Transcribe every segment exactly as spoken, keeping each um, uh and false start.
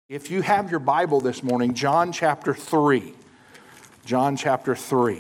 If you have your Bible this morning, John chapter three. John chapter three.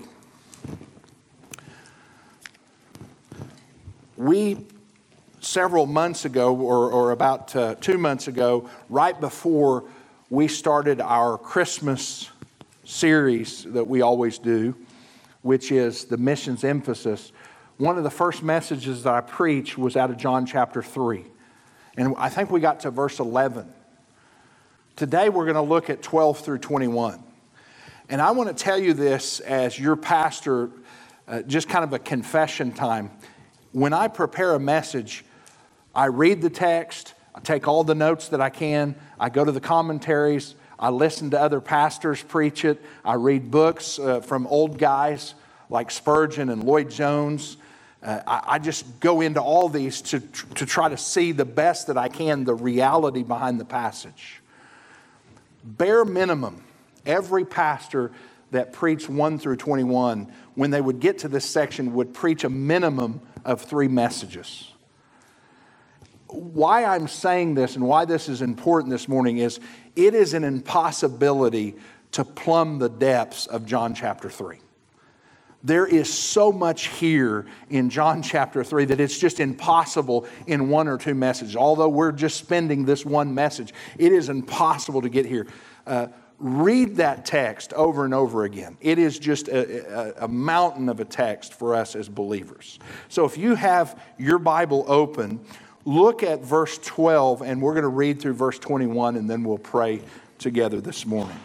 We, several months ago, or, or about uh, two months ago, right before we started our Christmas series that we always do, which is the missions emphasis, one of the first messages that I preached was out of John chapter three. And I think we got to verse eleven. Today we're going to look at twelve through twenty-one. And I want to tell you this as your pastor, uh, just kind of a confession time. When I prepare a message, I read the text, I take all the notes that I can, I go to the commentaries, I listen to other pastors preach it, I read books uh, from old guys like Spurgeon and Lloyd Jones. Uh, I, I just go into all these to, to try to see the best that I can, the reality behind the passage. Bare minimum, every pastor that preached one through twenty-one, when they would get to this section, would preach a minimum of three messages. Why I'm saying this and why this is important this morning is it is an impossibility to plumb the depths of John chapter three. There is so much here in John chapter three that it's just impossible in one or two messages. Although we're just spending this one message, it is impossible to get here. Uh, read that text over and over again. It is just a, a, a mountain of a text for us as believers. So if you have your Bible open, look at verse twelve, and we're going to read through verse twenty-one, and then we'll pray together this morning.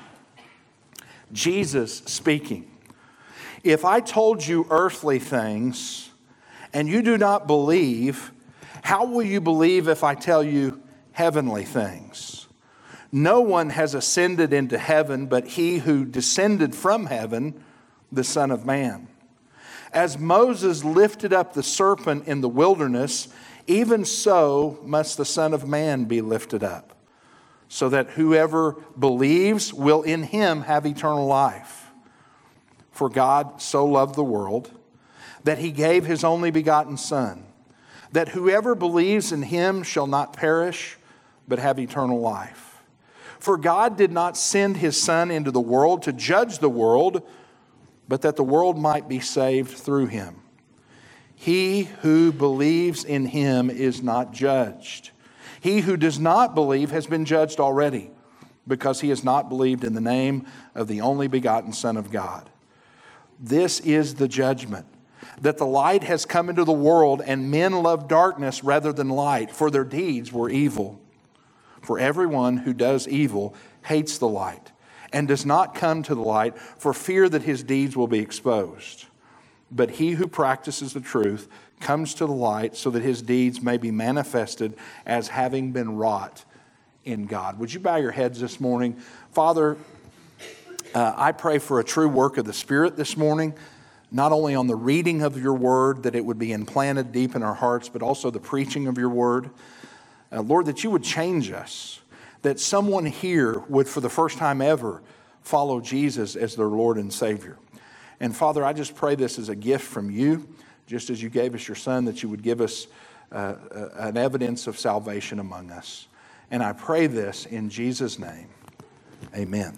Jesus speaking. If I told you earthly things and you do not believe, how will you believe if I tell you heavenly things? No one has ascended into heaven but he who descended from heaven, the Son of Man. As Moses lifted up the serpent in the wilderness, even so must the Son of Man be lifted up, so that whoever believes will in him have eternal life. For God so loved the world that he gave his only begotten Son, that whoever believes in him shall not perish, but have eternal life. For God did not send his Son into the world to judge the world, but that the world might be saved through him. He who believes in him is not judged. He who does not believe has been judged already, because he has not believed in the name of the only begotten Son of God. This is the judgment, that the light has come into the world, and men love darkness rather than light, for their deeds were evil. For everyone who does evil hates the light, and does not come to the light for fear that his deeds will be exposed. But he who practices the truth comes to the light, so that his deeds may be manifested as having been wrought in God. Would you bow your heads this morning? Father, Uh, I pray for a true work of the Spirit this morning, not only on the reading of your word, that it would be implanted deep in our hearts, but also the preaching of your word. Uh, Lord, that you would change us, that someone here would, for the first time ever, follow Jesus as their Lord and Savior. And Father, I just pray this as a gift from you, just as you gave us your Son, that you would give us uh, an evidence of salvation among us. And I pray this in Jesus' name. Amen.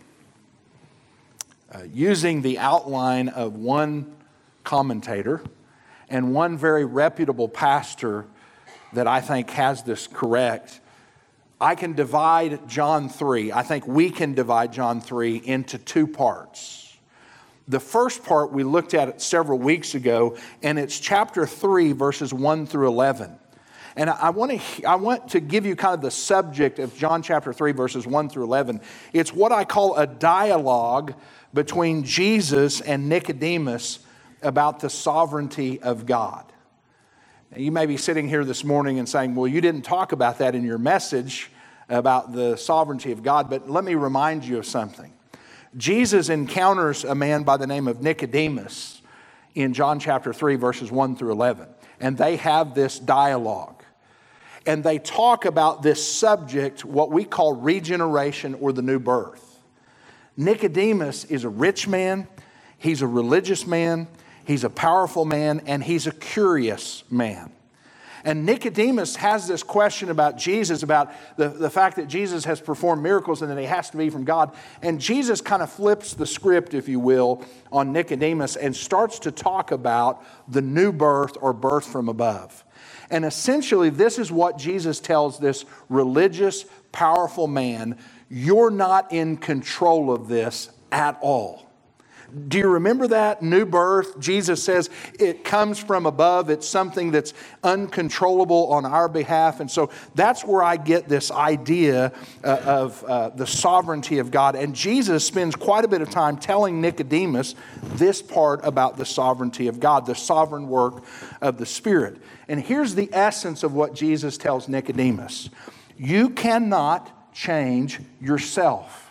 Uh, using the outline of one commentator and one very reputable pastor that I think has this correct, I can divide John three. I think we can divide John three into two parts. The first part we looked at it several weeks ago, and it's chapter three, verses one through eleven. And I want to I want to give you kind of the subject of John chapter three, verses one through eleven. It's what I call a dialogue between Jesus and Nicodemus about the sovereignty of God. Now, you may be sitting here this morning and saying, well, you didn't talk about that in your message about the sovereignty of God, but let me remind you of something. Jesus encounters a man by the name of Nicodemus in John chapter three, verses one through eleven, and they have this dialogue. And they talk about this subject, what we call regeneration or the new birth. Nicodemus is a rich man, he's a religious man, he's a powerful man, and he's a curious man. And Nicodemus has this question about Jesus, about the, the fact that Jesus has performed miracles and that he has to be from God. And Jesus kind of flips the script, if you will, on Nicodemus and starts to talk about the new birth or birth from above. And essentially, this is what Jesus tells this religious, powerful man: you're not in control of this at all. Do you remember that? New birth. Jesus says it comes from above. It's something that's uncontrollable on our behalf. And so that's where I get this idea uh, of uh, the sovereignty of God. And Jesus spends quite a bit of time telling Nicodemus this part about the sovereignty of God, the sovereign work of the Spirit. And here's the essence of what Jesus tells Nicodemus: you cannot change yourself.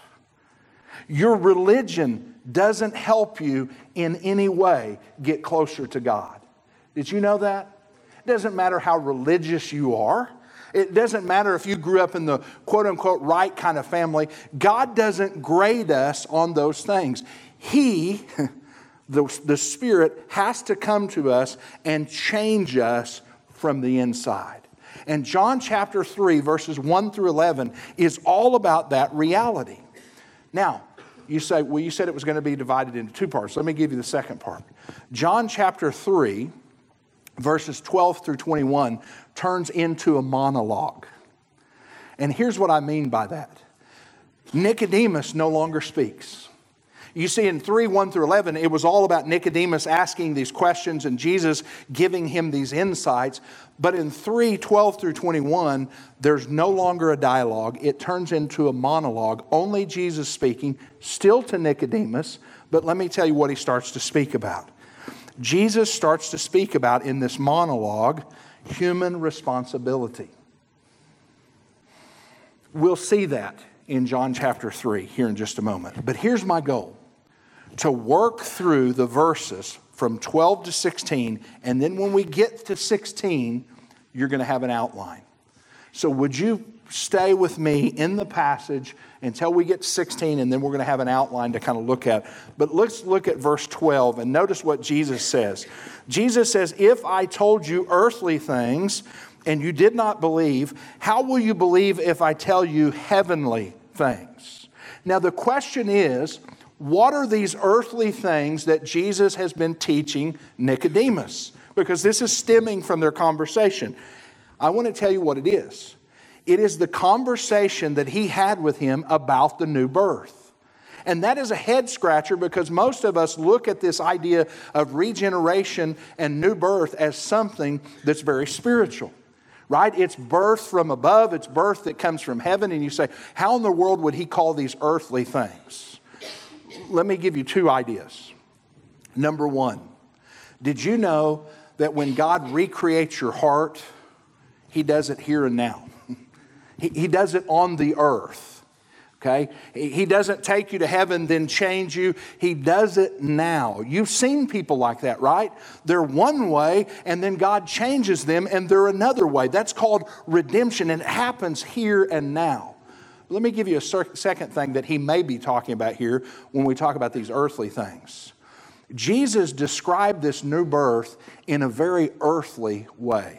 Your religion doesn't help you in any way get closer to God. Did you know that? It doesn't matter how religious you are. It doesn't matter if you grew up in the quote-unquote right kind of family. God doesn't grade us on those things. He, the, the Spirit, has to come to us and change us from the inside. And John chapter three, verses one through eleven, is all about that reality. Now, you say, well, you said it was going to be divided into two parts. Let me give you the second part. John chapter three, verses twelve through twenty-one, turns into a monologue. And here's what I mean by that. Nicodemus no longer speaks. You see, in three, one through eleven, it was all about Nicodemus asking these questions and Jesus giving him these insights. But in three, twelve through twenty-one, there's no longer a dialogue. It turns into a monologue, only Jesus speaking, still to Nicodemus. But let me tell you what he starts to speak about. Jesus starts to speak about, in this monologue, human responsibility. We'll see that in John chapter three here in just a moment. But here's my goal: to work through the verses from twelve to sixteen, and then when we get to sixteen, you're going to have an outline. So would you stay with me in the passage until we get to sixteen, and then we're going to have an outline to kind of look at. But let's look at verse twelve and notice what Jesus says. Jesus says, "If I told you earthly things and you did not believe, how will you believe if I tell you heavenly things?" Now the question is, what are these earthly things that Jesus has been teaching Nicodemus? Because this is stemming from their conversation. I want to tell you what it is. It is the conversation that he had with him about the new birth. And that is a head scratcher, because most of us look at this idea of regeneration and new birth as something that's very spiritual. Right? It's birth from above. It's birth that comes from heaven. And you say, how in the world would he call these earthly things? Let me give you two ideas. Number one, did you know that when God recreates your heart, he does it here and now? He, he does it on the earth. Okay? He doesn't take you to heaven, then change you. He does it now. You've seen people like that, right? They're one way, and then God changes them, and they're another way. That's called redemption, and it happens here and now. Let me give you a second thing that he may be talking about here when we talk about these earthly things. Jesus described this new birth in a very earthly way.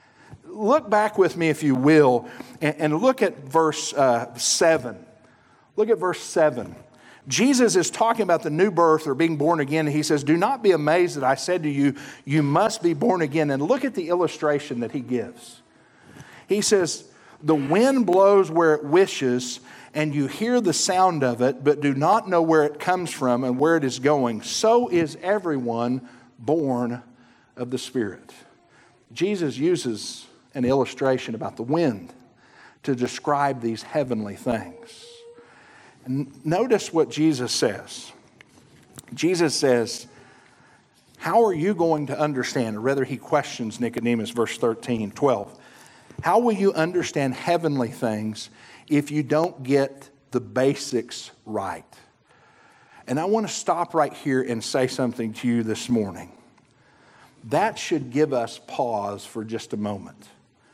Look back with me, if you will, and look at verse uh, seven. Look at verse seven. Jesus is talking about the new birth or being born again. And he says, "Do not be amazed that I said to you, you must be born again." And look at the illustration that he gives. He says, "The wind blows where it wishes, and you hear the sound of it, but do not know where it comes from and where it is going. So is everyone born of the Spirit." Jesus uses an illustration about the wind to describe these heavenly things. And notice what Jesus says. Jesus says, how are you going to understand? Or rather, he questions Nicodemus, verse thirteen, twelve. How will you understand heavenly things if you don't get the basics right? And I want to stop right here and say something to you this morning. That should give us pause for just a moment.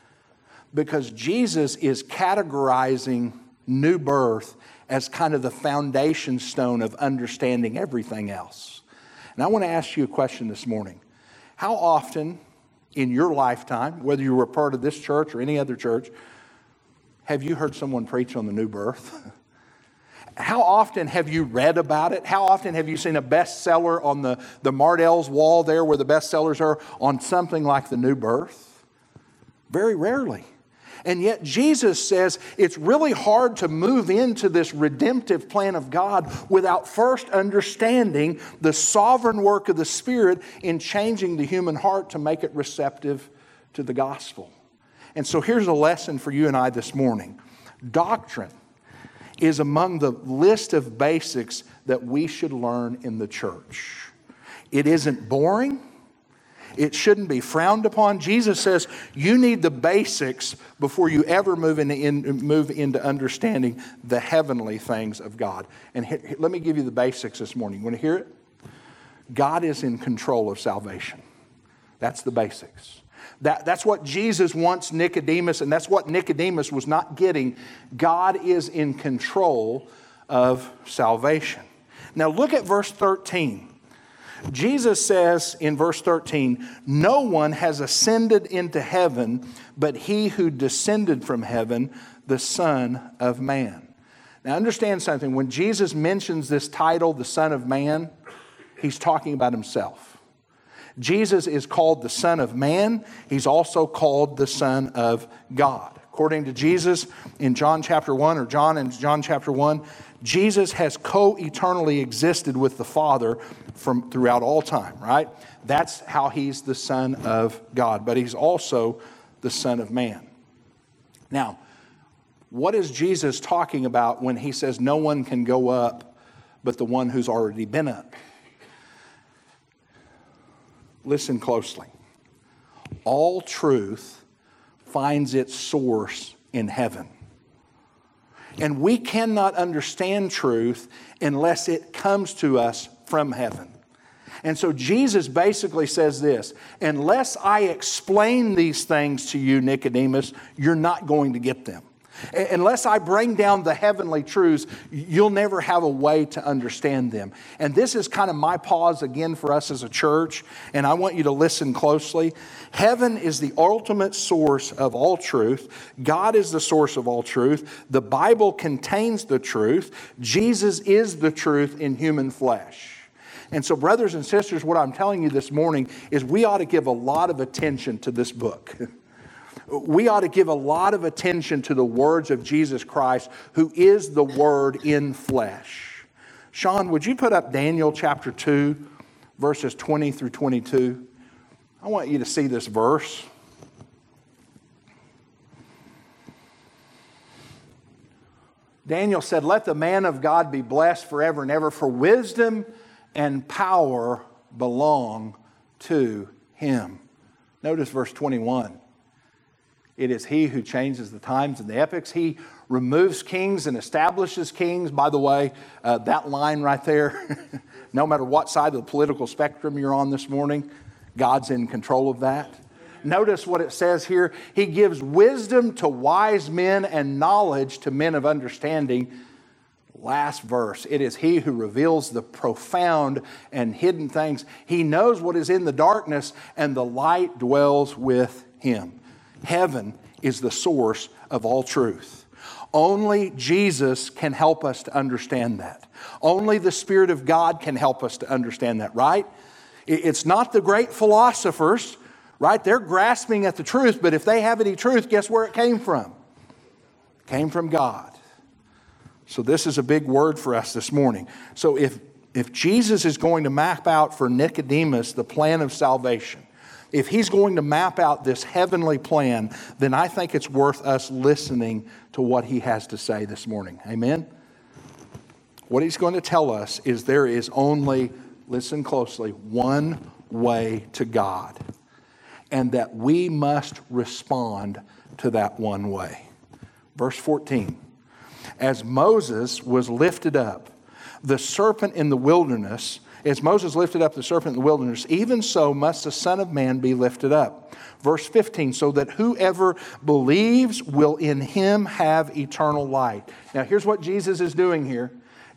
Because Jesus is categorizing new birth as kind of the foundation stone of understanding everything else. And I want to ask you a question this morning. How often in your lifetime, whether you were a part of this church or any other church, have you heard someone preach on the new birth? How often have you read about it? How often have you seen a bestseller on the, the Mardell's wall there where the bestsellers are on something like the new birth? Very rarely. And yet Jesus says it's really hard to move into this redemptive plan of God without first understanding the sovereign work of the Spirit in changing the human heart to make it receptive to the gospel. And so here's a lesson for you and I this morning. Doctrine is among the list of basics that we should learn in the church. It isn't boring. It shouldn't be frowned upon. Jesus says you need the basics before you ever move into, in, move into understanding the heavenly things of God. And he, let me give you the basics this morning. You want to hear it? God is in control of salvation. That's the basics. That, that's what Jesus wants Nicodemus, and that's what Nicodemus was not getting. God is in control of salvation. Now look at verse thirteen. Jesus says in verse thirteen, no one has ascended into heaven but he who descended from heaven, the Son of Man. Now understand something. When Jesus mentions this title, the Son of Man, he's talking about himself. Jesus is called the Son of Man. He's also called the Son of God. According to Jesus in John chapter one, or John in John chapter one, Jesus has co-eternally existed with the Father from throughout all time, right? That's how he's the Son of God. But he's also the Son of Man. Now, what is Jesus talking about when he says no one can go up but the one who's already been up? Listen closely. All truth finds its source in heaven. And we cannot understand truth unless it comes to us from heaven. And so Jesus basically says this, unless I explain these things to you, Nicodemus, you're not going to get them. Unless I bring down the heavenly truths, you'll never have a way to understand them. And this is kind of my pause again for us as a church, and I want you to listen closely. Heaven is the ultimate source of all truth. God is the source of all truth. The Bible contains the truth. Jesus is the truth in human flesh. And so, brothers and sisters, what I'm telling you this morning is we ought to give a lot of attention to this book. We ought to give a lot of attention to the words of Jesus Christ, who is the Word in flesh. Sean, would you put up Daniel chapter two, verses twenty through twenty-two? I want you to see this verse. Daniel said, let the man of God be blessed forever and ever, for wisdom and power belong to him. Notice verse twenty-one. It is he who changes the times and the epochs. He removes kings and establishes kings. By the way, uh, that line right there, no matter what side of the political spectrum you're on this morning, God's in control of that. Notice what it says here. He gives wisdom to wise men and knowledge to men of understanding. Last verse. It is he who reveals the profound and hidden things. He knows what is in the darkness, and the light dwells with him. Heaven is the source of all truth. Only Jesus can help us to understand that. Only the Spirit of God can help us to understand that, right? It's not the great philosophers, right? They're grasping at the truth, but if they have any truth, guess where it came from? It came from God. So this is a big word for us this morning. So if, if Jesus is going to map out for Nicodemus the plan of salvation, if he's going to map out this heavenly plan, then I think it's worth us listening to what he has to say this morning. Amen? What he's going to tell us is there is only, listen closely, one way to God. And that we must respond to that one way. Verse fourteen. As Moses was lifted up, the serpent in the wilderness, as Moses lifted up the serpent in the wilderness, even so must the Son of Man be lifted up. Verse fifteen, so that whoever believes will in him have eternal life. Now here's what Jesus is doing here.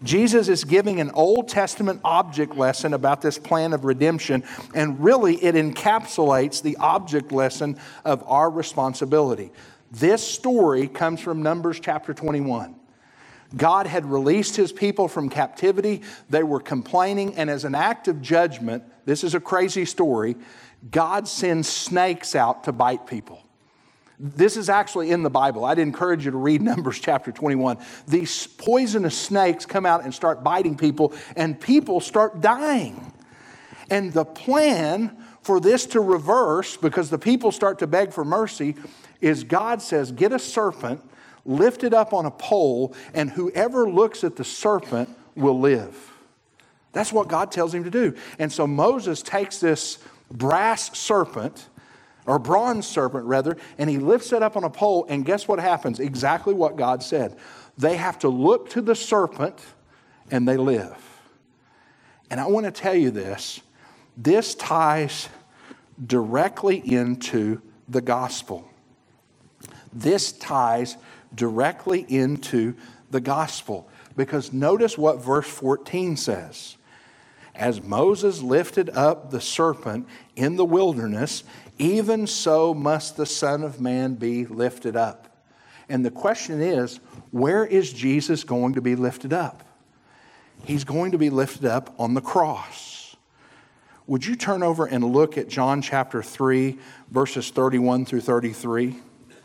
Jesus is giving an Old Testament object lesson about this plan of redemption, and really it encapsulates the object lesson of our responsibility. This story comes from Numbers chapter twenty-one. God had released His people from captivity. They were complaining, and as an act of judgment, this is a crazy story, God sends snakes out to bite people. This is actually in the Bible. I'd encourage you to read Numbers chapter twenty-one. These poisonous snakes come out and start biting people, and people start dying. And the plan for this to reverse, because the people start to beg for mercy, is God says, get a serpent, lift it up on a pole, and whoever looks at the serpent will live. That's what God tells him to do. And so Moses takes this brass serpent, or bronze serpent rather, and he lifts it up on a pole, and guess what happens? Exactly what God said. They have to look to the serpent and they live. And I want to tell you this. This ties directly into the gospel. This ties directly into the gospel. Because notice what verse fourteen says. As Moses lifted up the serpent in the wilderness, even so must the Son of Man be lifted up. And the question is, where is Jesus going to be lifted up? He's going to be lifted up on the cross. Would you turn over and look at John chapter three, verses thirty-one through thirty-three?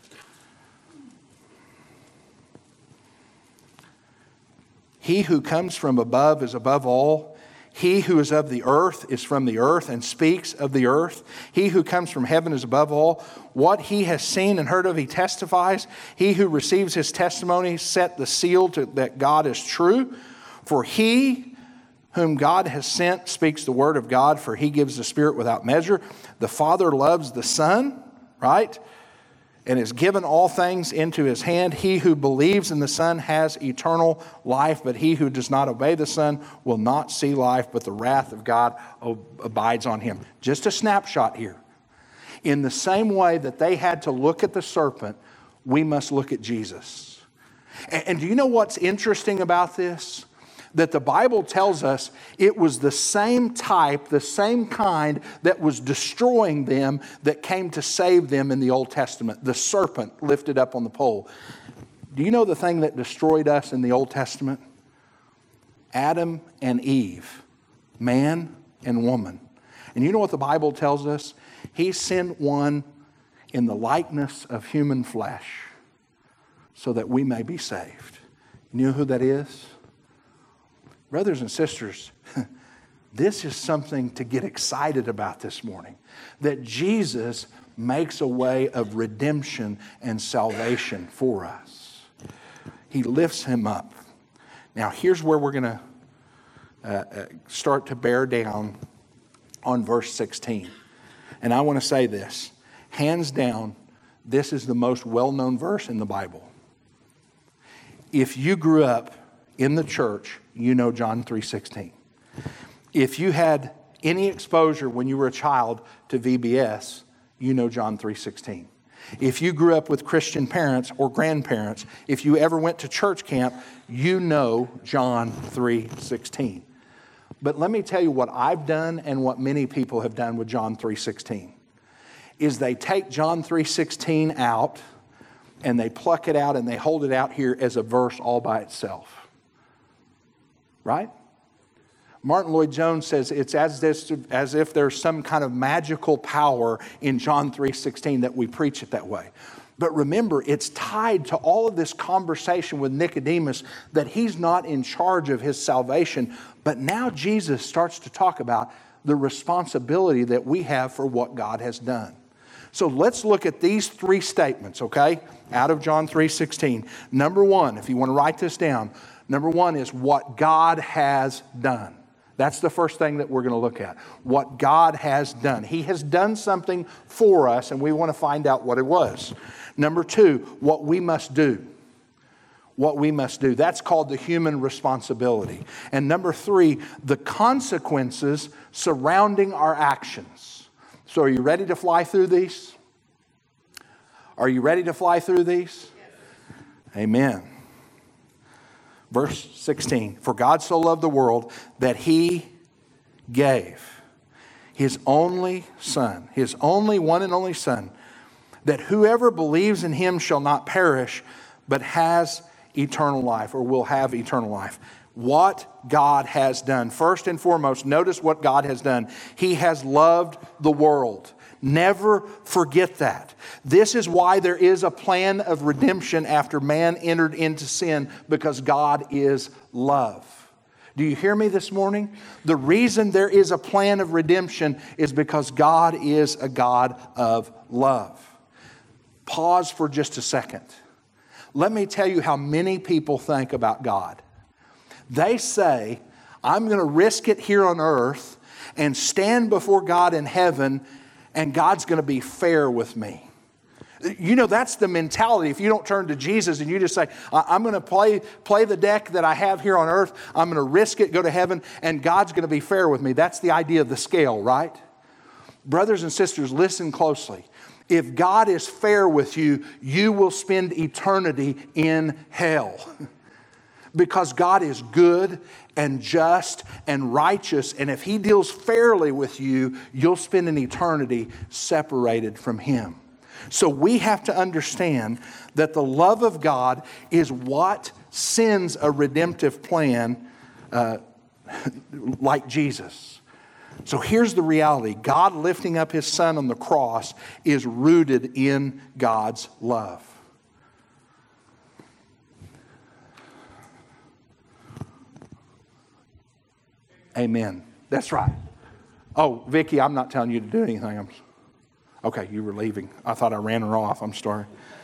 He who comes from above is above all. He who is of the earth is from the earth and speaks of the earth. He who comes from heaven is above all. What he has seen and heard of, he testifies. He who receives his testimony set the seal to that God is true. For he whom God has sent speaks the word of God, for he gives the Spirit without measure. The Father loves the Son, right? And has given all things into his hand. He who believes in the Son has eternal life, but he who does not obey the Son will not see life, but the wrath of God abides on him. Just a snapshot here. In the same way that they had to look at the serpent, we must look at Jesus. And do you know what's interesting about this? That the Bible tells us it was the same type, the same kind that was destroying them that came to save them in the Old Testament. The serpent lifted up on the pole. Do you know the thing that destroyed us in the Old Testament? Adam and Eve, man and woman. And you know what the Bible tells us? He sent one in the likeness of human flesh so that we may be saved. You know who that is? Brothers and sisters, this is something to get excited about this morning. That Jesus makes a way of redemption and salvation for us. He lifts him up. Now here's where we're going to uh, start to bear down on verse sixteen. And I want to say this. Hands down, this is the most well-known verse in the Bible. If you grew up in the church, you know John three sixteen. If you had any exposure when you were a child to V B S, you know John three sixteen. If you grew up with Christian parents or grandparents, if you ever went to church camp, you know John three sixteen. But let me tell you what I've done and what many people have done with John three sixteen. Is they take John three sixteen out and they pluck it out and they hold it out here as a verse all by itself. Right? Martin Lloyd-Jones says it's as if, as if there's some kind of magical power in John three sixteen that we preach it that way. But remember, it's tied to all of this conversation with Nicodemus that he's not in charge of his salvation. But now Jesus starts to talk about the responsibility that we have for what God has done. So let's look at these three statements, okay, out of John three sixteen. Number one, if you want to write this down, number one is what God has done. That's the first thing that we're going to look at. What God has done. He has done something for us, and we want to find out what it was. Number two, what we must do. What we must do. That's called the human responsibility. And number three, the consequences surrounding our actions. So are you ready to fly through these? Are you ready to fly through these? Yes. Amen. Verse sixteen, for God so loved the world that he gave his only Son, his only one and only Son, that whoever believes in him shall not perish, but has eternal life, or will have eternal life. What God has done. First and foremost, notice what God has done. He has loved the world. Never forget that. This is why there is a plan of redemption after man entered into sin, because God is love. Do you hear me this morning? The reason there is a plan of redemption is because God is a God of love. Pause for just a second. Let me tell you how many people think about God. They say, I'm going to risk it here on earth and stand before God in heaven, and God's going to be fair with me. You know, that's the mentality. If you don't turn to Jesus and you just say, I'm going to play, play the deck that I have here on earth, I'm going to risk it, go to heaven, and God's going to be fair with me. That's the idea of the scale, right? Brothers and sisters, listen closely. If God is fair with you, you will spend eternity in hell. Because God is good and just and righteous. And if He deals fairly with you, you'll spend an eternity separated from Him. So we have to understand that the love of God is what sends a redemptive plan uh, like Jesus. So here's the reality. God lifting up His Son on the cross is rooted in God's love. Amen. That's right. Oh, Vicki, I'm not telling you to do anything. I'm, okay, you were leaving. I thought I ran her off. I'm sorry.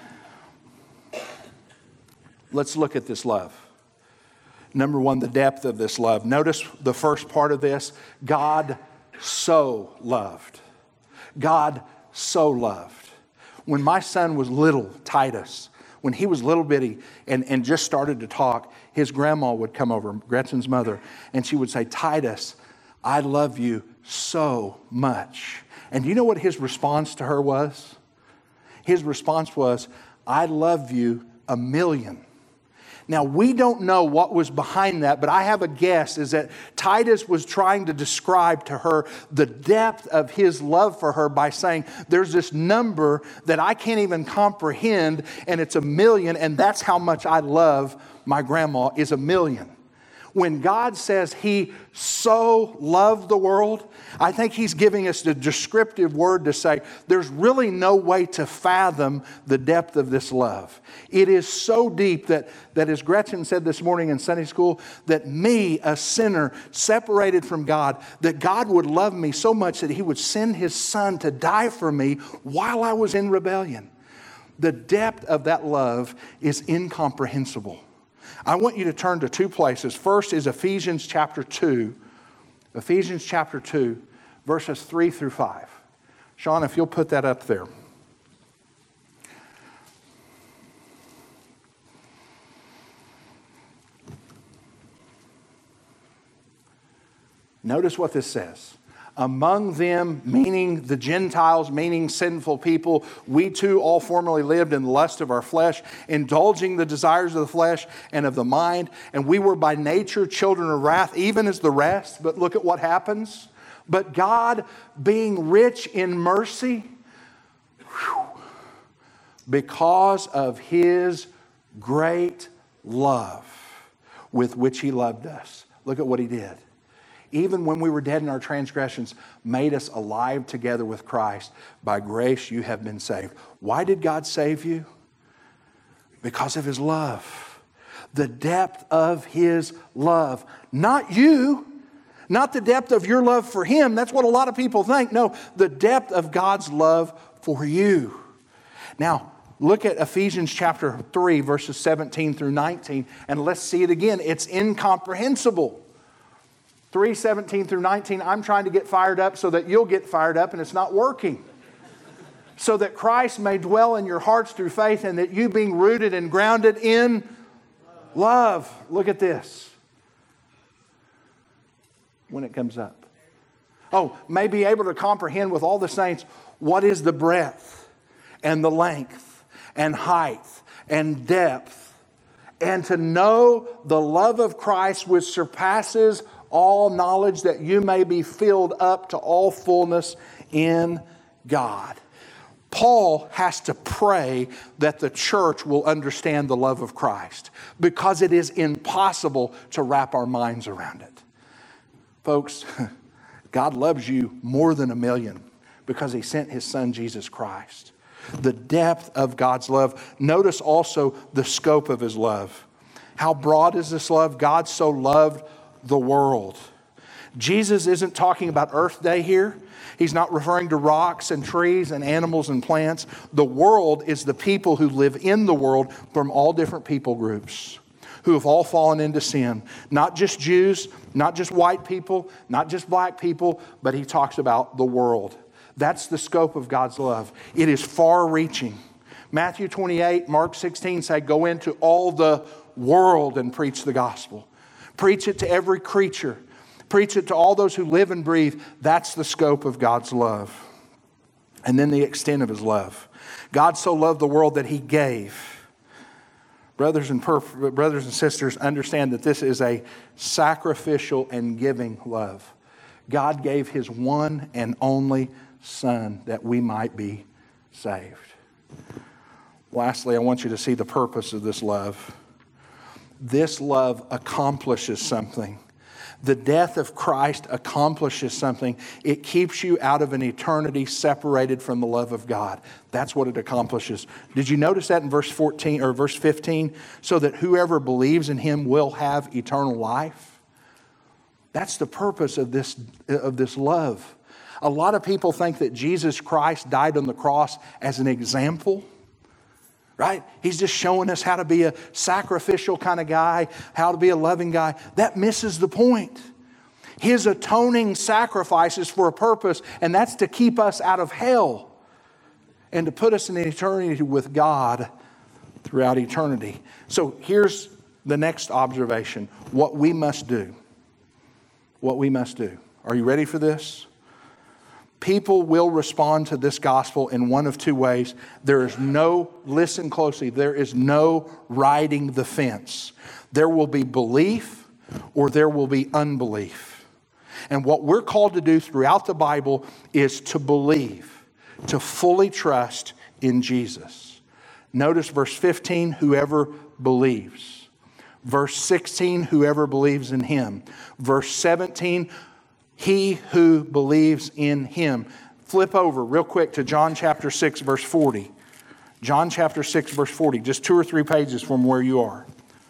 Let's look at this love. Number one, the depth of this love. Notice the first part of this. God so loved. God so loved. When my son was little, Titus, when he was little bitty and, and just started to talk, his grandma would come over, Gretchen's mother, and she would say, Titus, I love you so much. And do you know what his response to her was? His response was, I love you a million. Now, we don't know what was behind that, but I have a guess is that Titus was trying to describe to her the depth of his love for her by saying, there's this number that I can't even comprehend, and it's a million, and that's how much I love my grandma, is a million. When God says He so loved the world, I think He's giving us the descriptive word to say there's really no way to fathom the depth of this love. It is so deep that, that as Gretchen said this morning in Sunday school, that me, a sinner, separated from God, that God would love me so much that He would send His Son to die for me while I was in rebellion. The depth of that love is incomprehensible. I want you to turn to two places. First is Ephesians chapter two. Ephesians chapter two, verses three through five. Sean, if you'll put that up there. Notice what this says. Among them, meaning the Gentiles, meaning sinful people, we too all formerly lived in the lust of our flesh, indulging the desires of the flesh and of the mind. And we were by nature children of wrath, even as the rest. But look at what happens. But God, being rich in mercy, whew, because of His great love with which He loved us. Look at what He did. Even when we were dead in our transgressions, made us alive together with Christ. By grace you have been saved. Why did God save you? Because of His love. The depth of His love. Not you. Not the depth of your love for Him. That's what a lot of people think. No, the depth of God's love for you. Now, look at Ephesians chapter three, verses seventeen through nineteen, and let's see it again. It's incomprehensible. three seventeen through nineteen, I'm trying to get fired up so that you'll get fired up, and it's not working. So that Christ may dwell in your hearts through faith, and that you, being rooted and grounded in love. Look at this. When it comes up. Oh, may be able to comprehend with all the saints what is the breadth and the length and height and depth and to know the love of Christ which surpasses all knowledge, that you may be filled up to all fullness in God. Paul has to pray that the church will understand the love of Christ, because it is impossible to wrap our minds around it. Folks, God loves you more than a million because He sent His Son, Jesus Christ. The depth of God's love. Notice also the scope of His love. How broad is this love? God so loved the world. Jesus isn't talking about Earth Day here. He's not referring to rocks and trees and animals and plants. The world is the people who live in the world from all different people groups who have all fallen into sin. Not just Jews, not just white people, not just black people, but He talks about the world. That's the scope of God's love. It is far-reaching. Matthew twenty-eight, Mark sixteen say, go into all the world and preach the gospel. Preach it to every creature. Preach it to all those who live and breathe. That's the scope of God's love. And then the extent of His love. God so loved the world that He gave. Brothers and, perf- brothers and sisters, understand that this is a sacrificial and giving love. God gave His one and only Son that we might be saved. Lastly, I want you to see the purpose of this love. This love accomplishes something. The death of Christ accomplishes something. It keeps you out of an eternity separated from the love of God. That's what it accomplishes. Did you notice that in verse fourteen or verse fifteen? So that whoever believes in Him will have eternal life. That's the purpose of this, of this love. A lot of people think that Jesus Christ died on the cross as an example. Right? He's just showing us how to be a sacrificial kind of guy, how to be a loving guy. That misses the point. His atoning sacrifice is for a purpose, and that's to keep us out of hell and to put us in eternity with God throughout eternity. So here's the next observation. What we must do. What we must do. Are you ready for this? People will respond to this gospel in one of two ways. There is no, listen closely, there is no riding the fence. There will be belief or there will be unbelief. And what we're called to do throughout the Bible is to believe, to fully trust in Jesus. Notice verse fifteen, whoever believes. Verse sixteen, whoever believes in Him. Verse seventeen, he who believes in Him. Flip over real quick to John chapter six, verse forty. John chapter six, verse forty. Just two or three pages from where you are.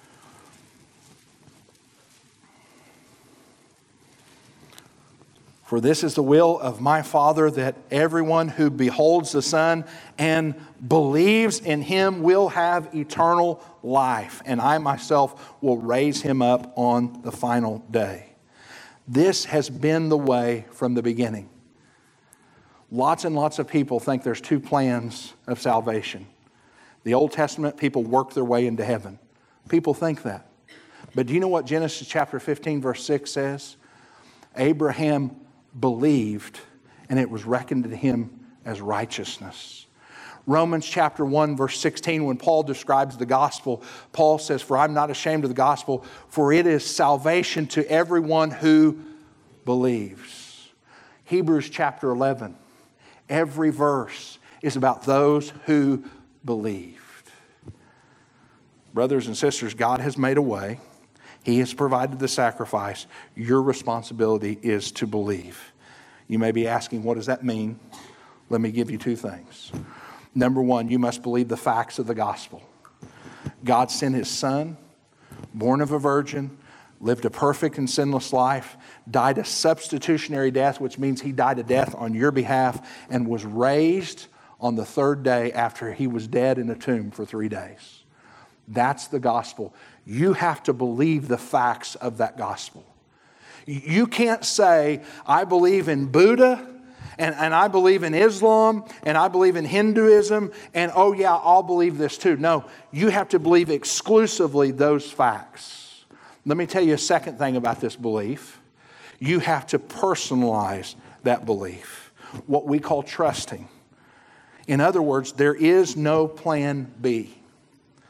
For this is the will of my Father, that everyone who beholds the Son and believes in Him will have eternal life, and I myself will raise him up on the final day. This has been the way from the beginning. Lots and lots of people think there's two plans of salvation. The Old Testament, people work their way into heaven. People think that. But do you know what Genesis chapter fifteen, verse six says? Abraham believed, and it was reckoned to him as righteousness. Romans chapter one, verse sixteen, when Paul describes the gospel, Paul says, for I'm not ashamed of the gospel, for it is salvation to everyone who believes. Hebrews chapter eleven, every verse is about those who believed. Brothers and sisters, God has made a way. He has provided the sacrifice. Your responsibility is to believe. You may be asking, what does that mean? Let me give you two things. Number one, you must believe the facts of the gospel. God sent His Son, born of a virgin, lived a perfect and sinless life, died a substitutionary death, which means He died a death on your behalf, and was raised on the third day after He was dead in a tomb for three days. That's the gospel. You have to believe the facts of that gospel. You can't say, I believe in Buddha, and, and I believe in Islam, and I believe in Hinduism, and oh yeah, I'll believe this too. No, you have to believe exclusively those facts. Let me tell you a second thing about this belief. You have to personalize that belief, what we call trusting. In other words, there is no plan B.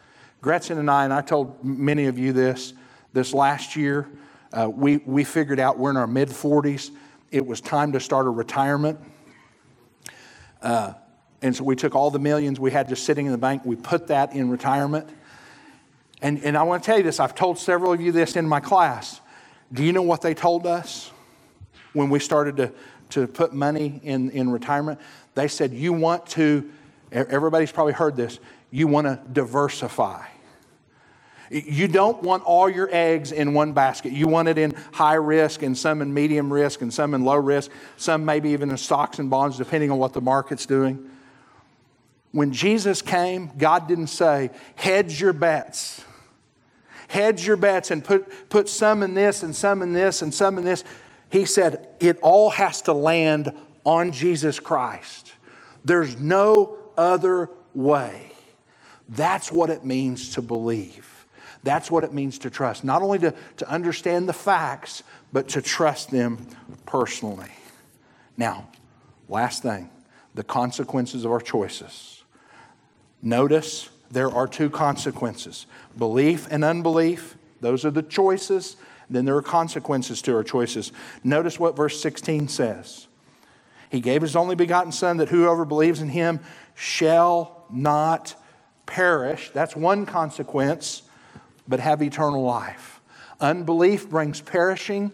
Gretchen and I, and I told many of you this, this last year, uh, we, we figured out we're in our mid forties. It was time to start a retirement. Uh, and so we took all the millions we had just sitting in the bank. We put that in retirement. And, and I want to tell you this. I've told several of you this in my class. Do you know what they told us when we started to, to put money in, in retirement? They said, you want to, everybody's probably heard this, you want to diversify. You don't want all your eggs in one basket. You want it in high risk and some in medium risk and some in low risk, some maybe even in stocks and bonds, depending on what the market's doing. When Jesus came, God didn't say, hedge your bets. Hedge your bets and put, put some in this and some in this and some in this. He said, it all has to land on Jesus Christ. There's no other way. That's what it means to believe. That's what it means to trust. Not only to, to understand the facts, but to trust them personally. Now, last thing, the consequences of our choices. Notice there are two consequences. Belief and unbelief, those are the choices. Then there are consequences to our choices. Notice what verse sixteen says. He gave His only begotten Son that whoever believes in Him shall not perish. That's one consequence, but have eternal life. Unbelief brings perishing.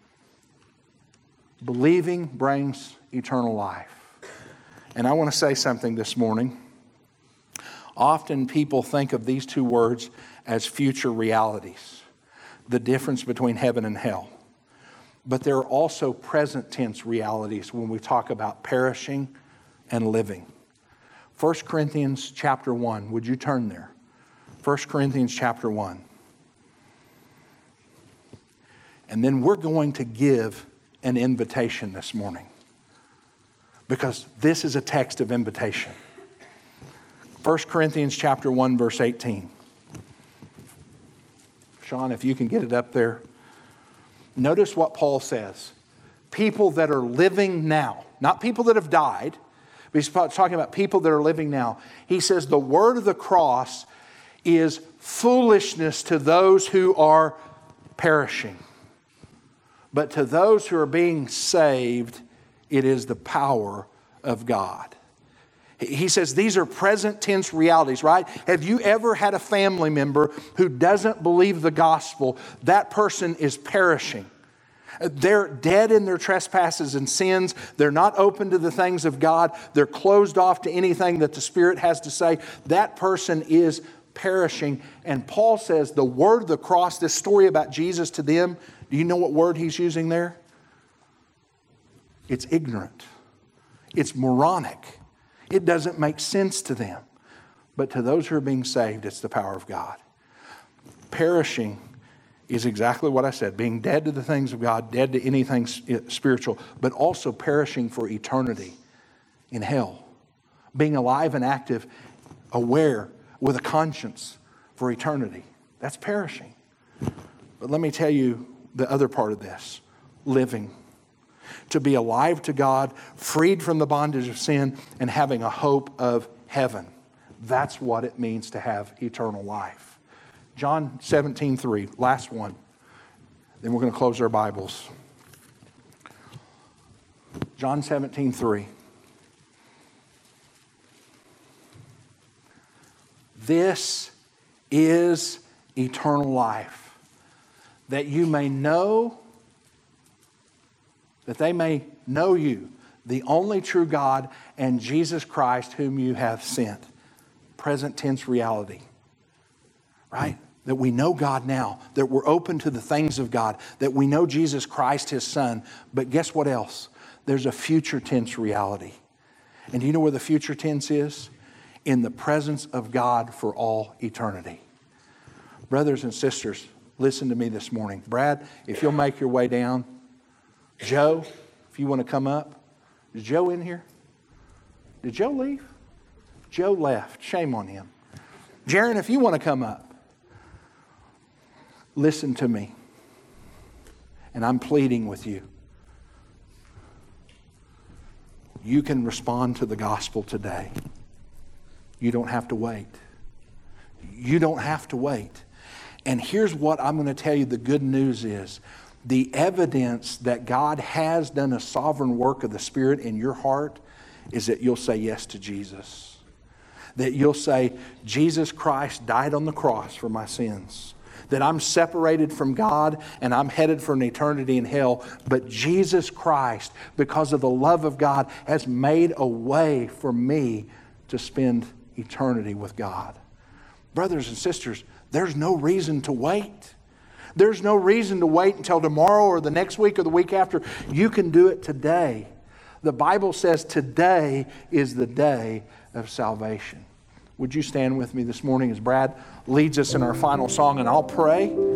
Believing brings eternal life. And I want to say something this morning. Often people think of these two words as future realities, the difference between heaven and hell. But there are also present tense realities when we talk about perishing and living. First Corinthians chapter one, would you turn there? First Corinthians chapter one. And then we're going to give an invitation this morning, because this is a text of invitation. First Corinthians chapter one, verse eighteen. Sean, if you can get it up there. Notice what Paul says. People that are living now, not people that have died, but he's talking about people that are living now. He says the word of the cross is foolishness to those who are perishing. But to those who are being saved, it is the power of God. He says these are present tense realities, right? Have you ever had a family member who doesn't believe the gospel? That person is perishing. They're dead in their trespasses and sins. They're not open to the things of God. They're closed off to anything that the Spirit has to say. That person is perishing. And Paul says the word of the cross, this story about Jesus to them, do you know what word he's using there? It's ignorant. It's moronic. It doesn't make sense to them. But to those who are being saved, it's the power of God. Perishing is exactly what I said. Being dead to the things of God, dead to anything spiritual, but also perishing for eternity in hell. Being alive and active, aware, with a conscience for eternity. That's perishing. But let me tell you the other part of this. Living. To be alive to God, freed from the bondage of sin, and having a hope of heaven. That's what it means to have eternal life. John seventeen three, last one. Then we're going to close our Bibles. John seventeen three. This is eternal life, that you may know, that they may know you, the only true God, and Jesus Christ whom you have sent. Present tense reality. Right? That we know God now, that we're open to the things of God, that we know Jesus Christ, His Son. But guess what else? There's a future tense reality. And do you know where the future tense is? In the presence of God for all eternity. Brothers and sisters, listen to me this morning. Brad, if you'll make your way down. Joe, if you want to come up. Is Joe in here? Did Joe leave? Joe left. Shame on him. Jaron, if you want to come up. Listen to me. And I'm pleading with you. You can respond to the gospel today. You don't have to wait. You don't have to wait. And here's what I'm going to tell you the good news is. The evidence that God has done a sovereign work of the Spirit in your heart is that you'll say yes to Jesus. That you'll say, Jesus Christ died on the cross for my sins. That I'm separated from God and I'm headed for an eternity in hell. But Jesus Christ, because of the love of God, has made a way for me to spend eternity with God. Brothers and sisters, there's no reason to wait. There's no reason to wait until tomorrow or the next week or the week after. You can do it today. The Bible says today is the day of salvation. Would you stand with me this morning as Brad leads us in our final song, and I'll pray.